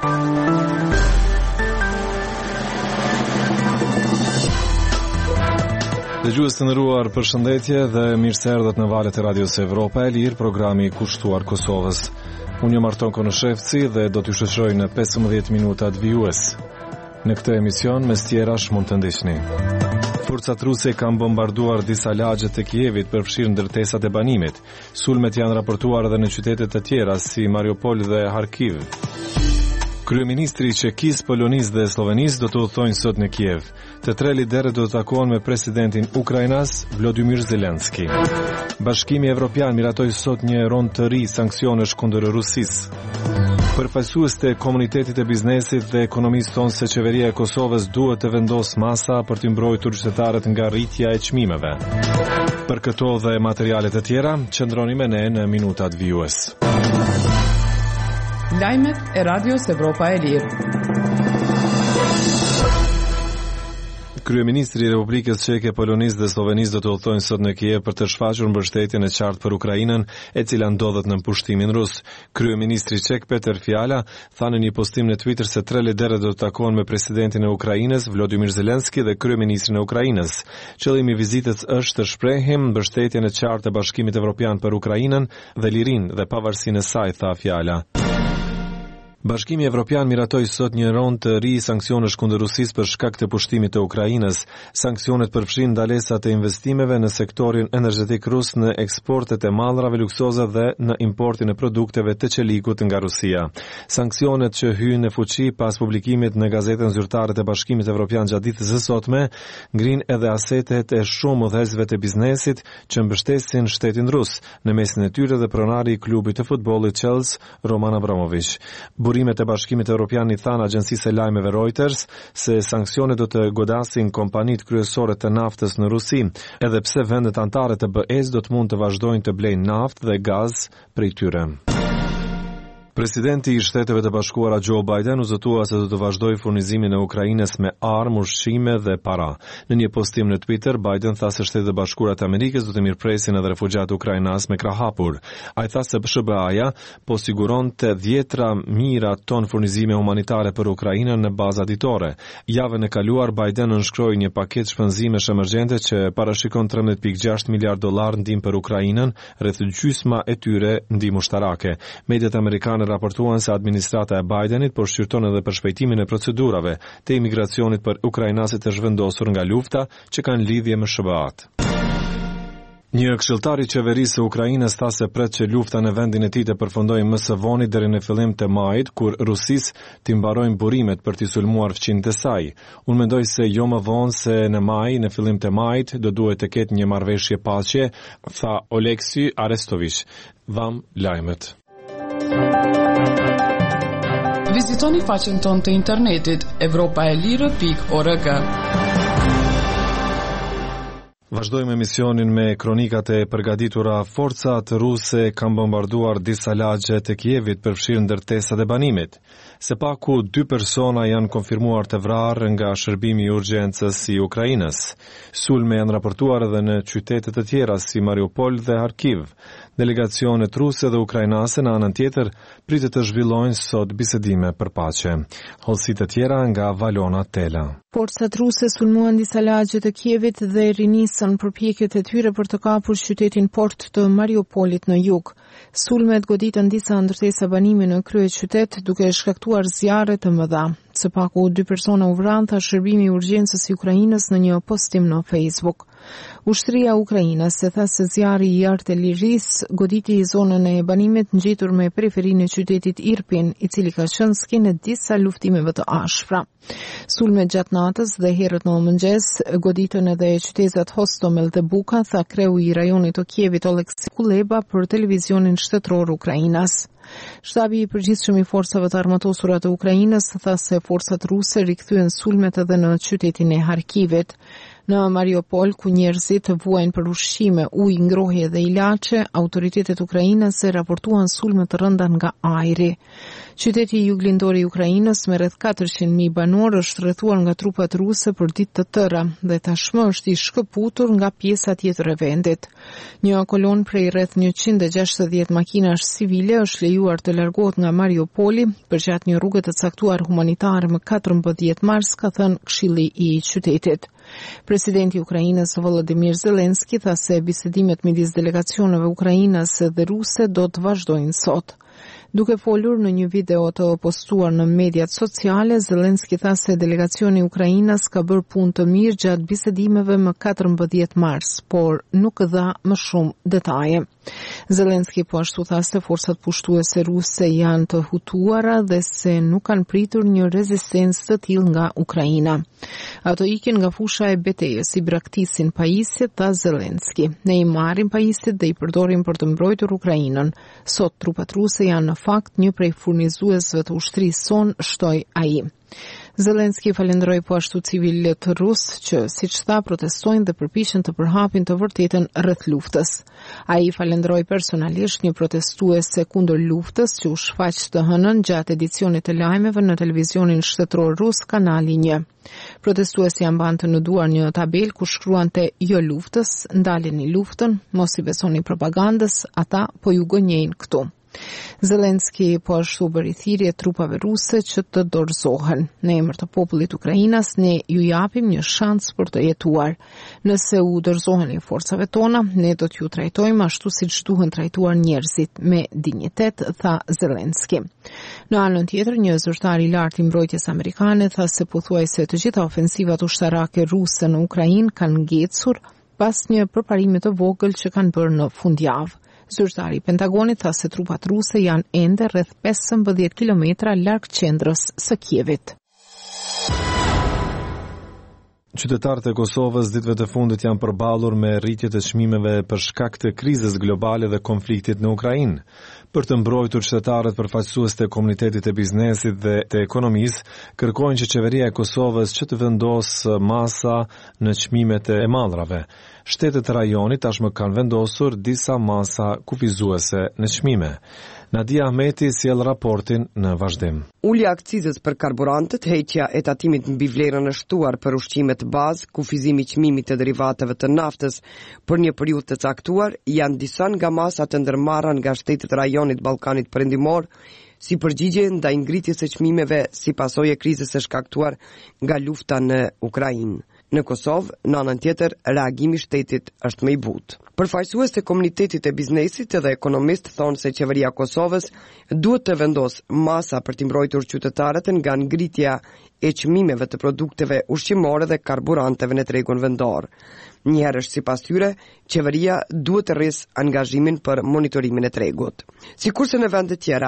Dëgjues të nderuar, përshëndetje dhe mirëseardhët në valët e Radios Evropa e Lirë, programi i kushtuar Kosovës. Unë jam Arton Konoshevci dhe do t'ju shoqëroj në 15 minutat vijues. Në këtë emision, mes tjerash mund të ndiqni. Forcat ruse kanë bombarduar disa lagje të Kievit përfshirë ndërtesat e banimit. Sulmet janë raportuar edhe në qytete të tjera si Mariupol dhe Kharkiv. Kryeministri i Çekisë, Polonisë dhe Slovenisë do të udhtojnë sot në Kiev. Të tre liderët do të takohen me presidentin Ukrainas, Volodymyr Zelenski. Bashkimi Evropian miratoi sot një rond të ri sanksionesh kundër Rusisë. Përfaqësues të komunitetit e biznesit dhe ekonomisë thonë se qeveria e Kosovës duhet të vendosë masa për të mbrojtur qytetarët nga rritja e çmimeve. Për këto dhe materialet e tjera, qëndroni me ne në minutat vijues. Lajmet e Radios Evropa e Lirë. Kryeministri i Republikës Çeke, Polonisë dhe Slovenisë do të udhtojnë sot në Kiev për të shfaqur mbështetjen e qartë për Ukrainën, e cila ndodhet në pushtimin rus. Kryeministri çek Peter Fiala tha në një postim në Twitter se tre liderët do të takohen me presidentin e Ukrainës, Volodymyr Zelenski, dhe kryeministrin e Ukrainës. Qëllimi i vizitës është të shprehim mbështetjen e qartë e Bashkimit Evropian për Ukrainën dhe lirinë dhe pavarësinë e saj, tha Fiala. Bashkimi Evropian miratoi sot një rond të ri sanksionesh kundër Rusisë për shkak të pushtimit të Ukrainës. Sanksionet përfshin ndalesat e investimeve në sektorin energjetik rus, në eksportet e mallrave luksoze dhe në importin e produkteve të çelikut nga Rusia. Sanksionet që hyjnë në fuqi pas publikimit në gazetën zyrtare të Bashkimit Evropian gjatë ditës së sotme ngrin edhe asetet e shumë udhëheqësve të biznesit që mbështesin shtetin rus, në mesin e tyre dhe pronari i klubit të futbollit Chelsea, Roman Abramovich. Burimet e Bashkimit Evropian i thanë agjencisë e lajmeve Reuters se sanksionet do të godasin kompanitë kryesore të naftës në Rusi, edhe pse vendet anëtare të BE-s do të mund të vazhdojnë të blejnë naftë dhe gaz prej tyre. Presidenti i Shteteve të Bashkuara Joe Biden u zotua se do të vazhdojë furnizimin e Ukrainës me armë, ushqime dhe para. Në një postim në Twitter, Biden tha se Shtetet e Bashkuara të Amerikës do të mirëpresin edhe refugjat ukrainas me krah hapur. Ai tha se SBA-ja po siguronte 10 mijëra ton furnizime humanitare për Ukrainën në baza ditore. Javën e kaluar, Biden nënshkroi një paketë shpenzimesh emergjente që parashikon $13.6 miliard ndihmë për Ukrainën, rreth gjysma e tyre ndihmë ushtarake. Mediat amerikane raportuan se administrata e Bidenit po shqyrton edhe për shpejtimin e procedurave të imigracionit për ukrainasit të zhvendosur nga lufta që kanë lidhje me SBA-t. Një këshilltar i qeverisë së Ukrainës tha se pret që lufta në vendin e tij të përfundojë më së voni deri në fillim të majit, kur Rusisë të mbarojnë burimet për të sulmuar fqinjtë e saj. Unë mendoj se jo më vonë se në maj, në fillim të majit, do duhet të ketë një marrëveshje paqe, tha Oleksiy Arestovich. Vam lajmet. Vizitoni faqen tonë të internetit europaelire.org. Vazhdojmë emisionin me kronikat e përgatitura. Forcat ruse kanë bombarduar disa lagje të Kievit përfshirë ndërtesat e banimit. Së paku 2 persona janë konfirmuar të vrarë nga shërbimi i urgjencës i Ukrainës. Sulme janë raportuar edhe në qytete të tjera si Mariupol dhe Kharkiv. Delegacionet ruse dhe ukrainase në anën tjetër pritet të zhvillojnë sot bisedime për paqe. Hollësitë të tjera nga Valona Tela. Forcat ruse sulmuan disa lagje të Kievit dhe rinisën përpjekjet e tyre për të kapur qytetin port të Mariupolit në jug. Sulmet goditën disa ndërtesa banimi në kryeqytet, duke shkaktuar zjarre të mëdha. Së paku 2 persona u vranë, tha shërbimi i urgjencës i Ukrainës në një postim në Facebook. Ushtria e Ukrainës e tha se zjarri i artillerisë goditi zonën e banimit ngjitur me periferinë e qytetit Irpin, i cili ka qenë skenë disa luftimeve të ashpra. Sulmet gjatë natës dhe herët në mëngjes goditën edhe qytetet Hostomel dhe Buka, tha kreu i rajonit të Kievit Oleksiy Kuleba për televizionin shtetëror Ukrainas. Shtabi i përgjithshëm i forcave të armatosura të Ukrainës tha se forcat ruse rikthyen sulmet edhe në qytetin e Kharkivit. Në Mariupol, ku njerëzit vuajnë për ushqime, ujë, ngrohje dhe ilaçe, autoritetet ukrainase raportuan sulme të rënda nga ajri. Qyteti juglindor i Ukrainës me rreth 400.000 banor është rrethuar nga trupat ruse për ditë të tëra dhe tashmë është i shkëputur nga pjesa tjetër e vendit. Një kolon prej rreth 160 makinash civile është lejuar të largohet nga Mariupoli përgjatë një rruge të caktuar humanitare më 14 mars, ka thënë Këshilli i qytetit. Presidenti i Ukrainës Volodymyr Zelensky tha se bisedimet midis delegacioneve ukrainase dhe ruse do të vazhdojnë sot. Duke folur në një video të postuar në mediat sociale, Zelensky tha se delegacioni i Ukrainës ka bërë punë të mirë gjatë bisedimeve më 14 mars, por nuk dha më shumë detaje. Zelensky po ashtu tha se forcat pushtuese ruse janë të hutuara dhe se nuk kanë pritur një rezistencë të tillë nga Ukraina. Ato ikin nga fusha e betejës, i braktisin pajisjet, tha Zelensky. Ne i marrim pajisjet dhe i përdorim për të mbrojtur Ukrainën. Sot trupat ruse janë në fakt një prej furnizuesve të ushtrisë son, shtoi ai. Zelensky falenderoi po ashtu civilët rusë që, siç tha, protestojnë dhe përpiqen të përhapin të vërtetën rreth luftës. Ai falenderoi personalisht një protestuese kundër luftës që u shfaq të hënën gjatë edicionit të lajmeve në televizionin shtetëror rus Kanali 1. Protestuesi mbante në duar një tabel ku shkruante jo luftës, ndaleni luftën, mos i besoni propagandës, ata po ju gënjejnë këtu. Zelensky po ashtu bëri thirrje trupave ruse që të dorëzohen. Në emër të popullit ukrainas, ne ju japim një shans për të jetuar. Nëse u dorëzoheni forcave tona, ne do t'ju trajtojmë ashtu siç duhen trajtuar njerëzit, me dinjitet, tha Zelensky. Në anën tjetër, një zyrtar i lartë i mbrojtjes amerikane tha se pothuajse të gjitha ofensivat ushtarake ruse në Ukrainë kanë ngecur pas një përparimi të vogël që kanë bërë në fundjavë. Zyrtari i Pentagonit tha se trupat ruse janë ende rreth 15 kilometra larg qendrës së Kievit. Qytetarët e Kosovës ditëve të fundit janë përballur me rritje të çmimeve për shkak të krizës globale dhe konfliktit në Ukrainë. Për të mbrojtur qytetarët përfaqësues të komunitetit të biznesit dhe të ekonomisë, kërkojnë që qeveria e Kosovës që të vendosë masa në çmimet e mallrave. Shtetet e rajonit tashmë kanë vendosur disa masa kufizuese në çmime. Nadia Ahmeti sjell raportin në vazhdim. Ulja akcizës për karburantët, heqja e tatimit mbi vlerën e shtuar për ushqimet bazë, kufizimi i çmimit të derivateve të naftës për një periudhë të caktuar janë disa nga masat të ndërmarra nga shtetet e rajonit Ballkanit Perëndimor si përgjigje ndaj ngritjes së çmimeve si pasojë e krizës së shkaktuar nga lufta në Ukrainë. Në Kosovë, në anën tjetër, reagimi i shtetit është më i butë. Përfaqësues të komunitetit e biznesit dhe ekonomist thonë se qeveria e Kosovës duhet të vendosë masa për të mbrojtur qytetarët nga ngritja e çmimeve të produkteve ushqimore dhe karburanteve në tregun vendor. Njëherësh sipas tyre, qeveria duhet të rrisë angazhimin për monitorimin e tregut. Sikurse në vende tjera,